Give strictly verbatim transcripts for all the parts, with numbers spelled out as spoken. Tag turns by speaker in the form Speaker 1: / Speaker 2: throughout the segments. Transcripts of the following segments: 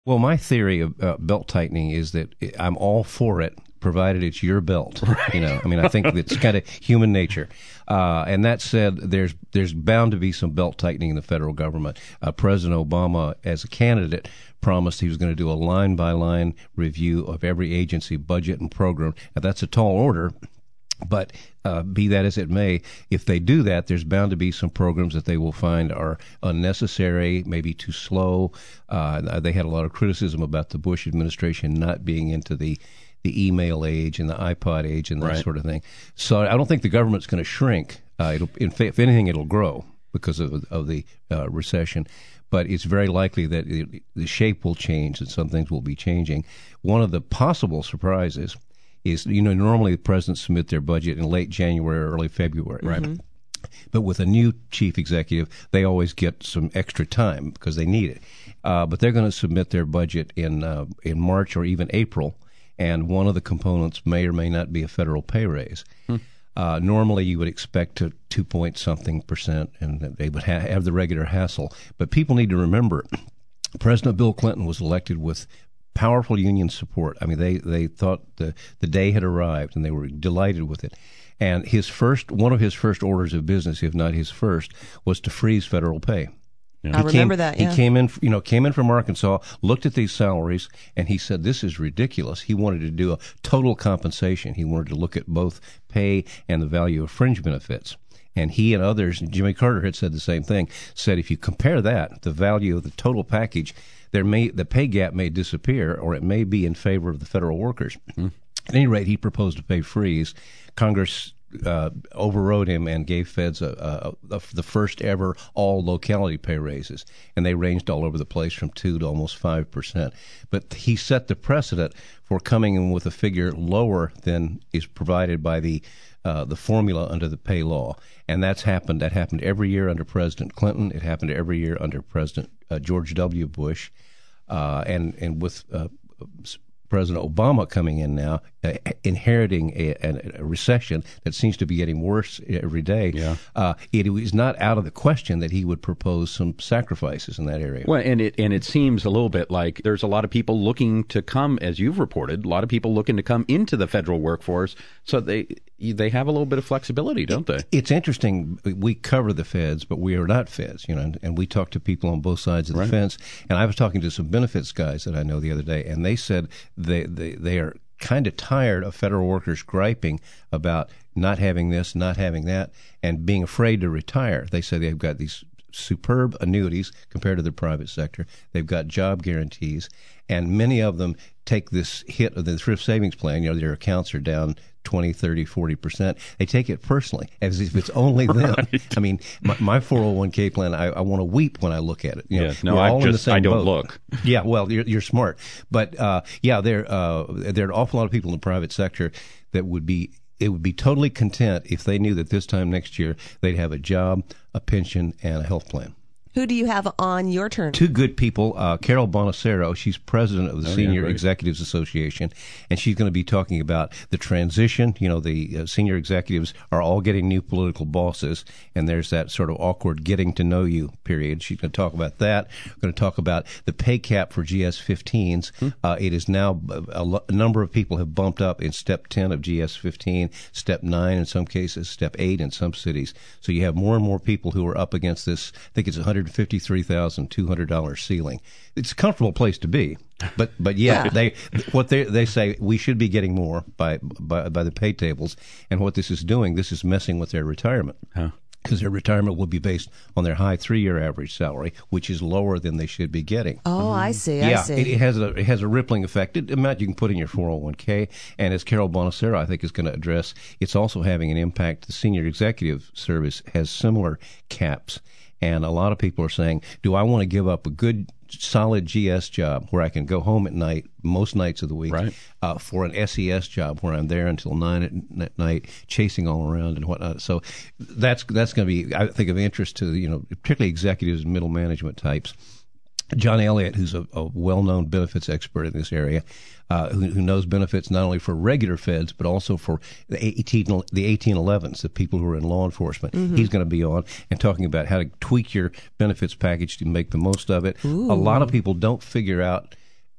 Speaker 1: Well, my theory of uh, belt tightening is that I'm all for it, provided it's your belt. Right. You know, I mean, I think it's kind of human nature. Uh, and that said, there's there's bound to be some belt tightening in the federal government. Uh, President Obama, as a candidate, promised he was going to do a line-by-line review of every agency budget and program. Now, that's a tall order. But uh, be that as it may, if they do that, there's bound to be some programs that they will find are unnecessary, maybe too slow. Uh, they had a lot of criticism about the Bush administration not being into the, the email age and the iPod age and that
Speaker 2: right.
Speaker 1: sort of thing. So I don't think the government's going to shrink. Uh, it'll, in fa- if anything, it'll grow because of, of the uh, recession. But it's very likely that it, the shape will change and some things will be changing. One of the possible surprises is, you know, normally the presidents submit their budget in late January or early February.
Speaker 2: Right.
Speaker 1: Mm-hmm. But with a new chief executive, they always get some extra time because they need it. Uh, but they're going to submit their budget in uh, in March or even April, and one of the components may or may not be a federal pay raise. Hmm. Uh, normally, you would expect to two point something percent, and they would ha- have the regular hassle. But people need to remember, President Bill Clinton was elected with powerful union support. I mean, they, they thought the, the day had arrived, and they were delighted with it. And his first, one of his first orders of business, if not his first, was to freeze federal pay.
Speaker 3: Yeah. I remember
Speaker 1: came,
Speaker 3: that. Yeah.
Speaker 1: He came in, you know, came in from Arkansas, looked at these salaries, and he said, "This is ridiculous." He wanted to do a total compensation. He wanted to look at both pay and the value of fringe benefits. And he and others, Jimmy Carter had said the same thing. Said if you compare that, the value of the total package, there may the pay gap may disappear, or it may be in favor of the federal workers. Mm-hmm. At any rate, he proposed a pay freeze. Congress uh, overrode him and gave feds a, a, a, the first ever all locality pay raises, and they ranged all over the place from two to almost five percent. But he set the precedent for coming in with a figure lower than is provided by the uh, the formula under the pay law, and that's happened. That happened every year under President Clinton. It happened every year under President uh, George W. Bush, uh, and and with uh, President Obama coming in now, uh, inheriting a, a, a recession that seems to be getting worse every day.
Speaker 2: Yeah.
Speaker 1: Uh, it is not out of the question that he would propose some sacrifices in that area.
Speaker 2: Well, and it and it seems a little bit like there's a lot of people looking to come, as you've reported, a lot of people looking to come into the federal workforce, so they they have a little bit of flexibility, don't they?
Speaker 1: It's interesting. We cover the feds, but we are not feds, you know, and, and we talk to people on both sides of the
Speaker 2: right.
Speaker 1: fence. And I was talking to some benefits guys that I know the other day, and they said they they, they are kind of tired of federal workers griping about not having this, not having that, and being afraid to retire. They say they've got these superb annuities compared to the private sector. They've got job guarantees, and many of them take this hit of the thrift savings plan. You know, their accounts are down twenty, thirty, forty percent. They take it personally, as if it's only them. Right. I mean, my, my four oh one k plan, I, I want to weep when I look at it. You know,
Speaker 2: yeah, no,
Speaker 1: we're all
Speaker 2: I just,
Speaker 1: in the same
Speaker 2: I don't
Speaker 1: boat.
Speaker 2: look.
Speaker 1: Yeah, well, you're, you're smart. But, uh, yeah, there, uh, there are an awful lot of people in the private sector that would be, it would be totally content if they knew that this time next year they'd have a job, a pension, and a health plan.
Speaker 3: Who do you have on your turn?
Speaker 1: Two good people. Uh, Carol Bonacero, she's president of the
Speaker 2: oh,
Speaker 1: Senior
Speaker 2: yeah, right.
Speaker 1: Executives Association, and she's going to be talking about the transition. You know, the uh, senior executives are all getting new political bosses, and there's that sort of awkward getting to know you period. She's going to talk about that. We're going to talk about the pay cap for G S fifteens. Hmm. Uh, it is now, a, lo- a number of people have bumped up in step ten of G S fifteen, step nine in some cases, step eight in some cities. So you have more and more people who are up against this. I think it's one hundred fifty-three thousand two hundred dollars ceiling. It's a comfortable place to be, but but yeah, yeah. they what they they say we should be getting more by by by the pay tables, and what this is doing, this is messing with their retirement.
Speaker 2: Huh.
Speaker 1: Because their retirement will be based on their high three-year average salary, which is lower than they should be getting.
Speaker 3: Oh, I see.
Speaker 1: Yeah,
Speaker 3: I see.
Speaker 1: It, it has a it has a rippling effect. It, amount you can put in your four oh one k, and as Carol Bonacero, I think, is going to address, it's also having an impact. The senior executive service has similar caps, and a lot of people are saying, "Do I want to give up a good, solid G S job where I can go home at night, most nights of the week,
Speaker 2: right.
Speaker 1: uh, for an S E S job where I'm there until nine at, at night, chasing all around and whatnot?" So that's that's going to be, I think, of interest to, you know, particularly executives and middle management types. John Elliott, who's a, a well-known benefits expert in this area, uh, who, who knows benefits not only for regular feds but also for the eighteen the eighteen elevens, the people who are in law enforcement. Mm-hmm. He's going to be on and talking about how to tweak your benefits package to make the most of it.
Speaker 3: Ooh.
Speaker 1: A lot of people don't figure out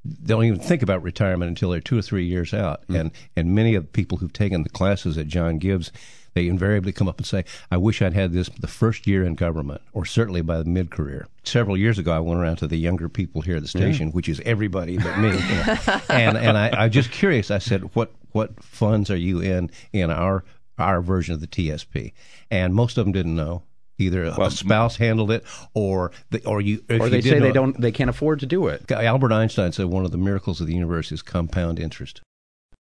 Speaker 1: they don't even think about retirement until they're two or three years out. Mm. And and many of the people who've taken the classes that John gives, they invariably come up and say, I wish I'd had this the first year in government, or certainly by the mid-career. Several years ago, I went around to the younger people here at the station, yeah. which is everybody but me. You know. And and I, I was just curious. I said, what what funds are you in in our our version of the T S P? And most of them didn't know. Either a
Speaker 2: well,
Speaker 1: spouse handled it, or the, or you, if
Speaker 2: or they
Speaker 1: you
Speaker 2: say
Speaker 1: know,
Speaker 2: they don't, they can't afford to do it.
Speaker 1: Albert Einstein said one of the miracles of the universe is compound interest.